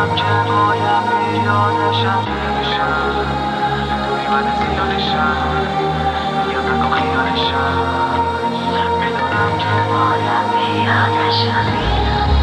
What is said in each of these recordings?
میدونم که باید بیادشم دوری بد زیادشم یا نگو خیالشم میدونم که باید بیادشم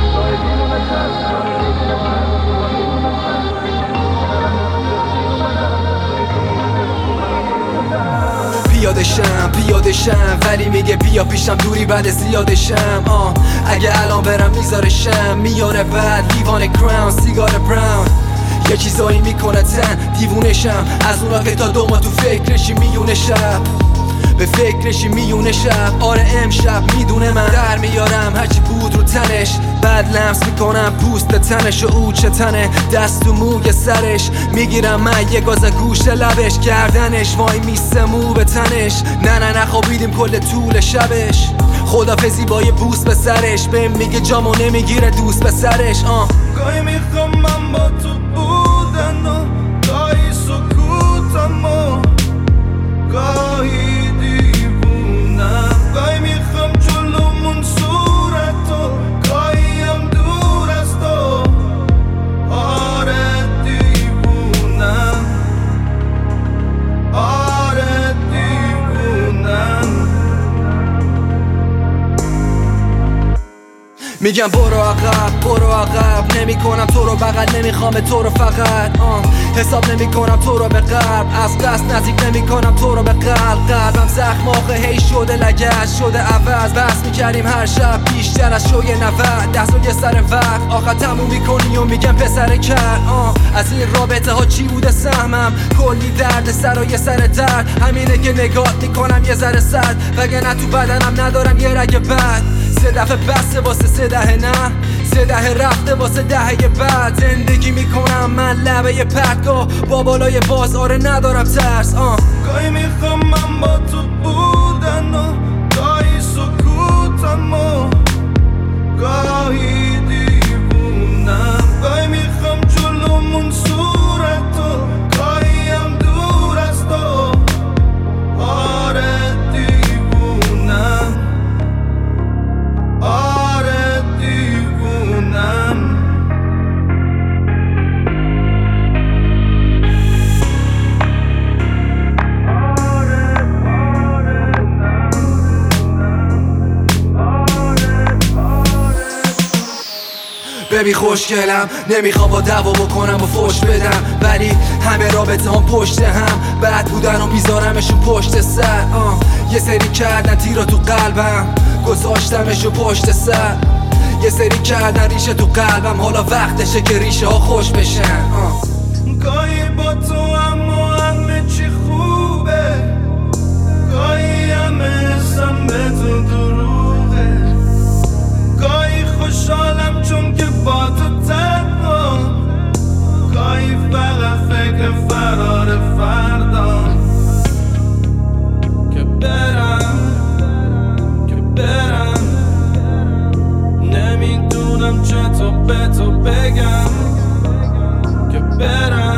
پیادشم ولی میگه بیا پیشم دوری بعد زیادشم اگه الان برم میذارشم میاره بعد لیوان کراون سیگار براون یه چیزایی میکنه تن دیوونشم از اونا که تا 2 ماه تو فکرشی میونه شب به فکرشی میونه شب آره امشب میدونه من در میارم هرچی بود رو تنش بعد لمس میکنم پوست تنش و او چه تنه دست و موی سرش میگیرم من یه گاز گوش لبش گردنش وای میسته مو به تنش نه خوابیدیم کل طول شبش خدافزی با یه بوس به سرش بهم میگه جامو نمیگیره دوست به سرش گاهی میخوام من با تو بودن و گاهی سکوتم و گاهی دیوونم گاهی میخوام جلومون صورت و گاهی هم دور از تو آره دیوونم آره دیوونم میگم برو عقب نمی کنم تو رو بغل نمیخوام تو رو فقط حساب نمی کنم تو رو به قلب از قصد نزدیک نمی کنم تو رو به قلبم زخم آخه هی شده لگد شده عوض بس میکردیم هر شب بیشتر از شوی 90 دست و یه سر وقت آخر تموم میکنی و میگم پسر کرد از این رابطه ها چی بوده سهمم کلی درد سر و یه سر درد همینه که نگاه میکنم یه ذره سرد وگرنه تو بدنم ندارم یه رگ بد 3 دفعه بسته واسه 3 دهه نه 3 دهه رفته واسه دهه بعد زندگی میکنم من لبه پرتگاه با بالای بازاره ندارم ترس گاهی میخوام من با تو بودن و گاهی سکوتم و گاهی دیوونم گاهی میخوام جلومون صورت و گاهی هم دور از تو آره دیوونم آره دیوونم ببین خوشگلم نمیخوام با دعوا بکنم و فوش بدم ولی همه رابطه هم پشت هم بعد بودن و میذارمشو پشت سر یه سری کردن تیرا تو قلبم گذاشتمشو پشت سر یه سری کردن ریشه تو قلبم حالا وقتشه که ریشه ها خوش بشن گاهی با تو اما همه چی خوبه گاهی همه حسم به تو دروغه گاهی خوشحالم چون که با تو تنها گاهی فقط فکر فرار فردا که برم نمیدونم چطور به تو بگم که برم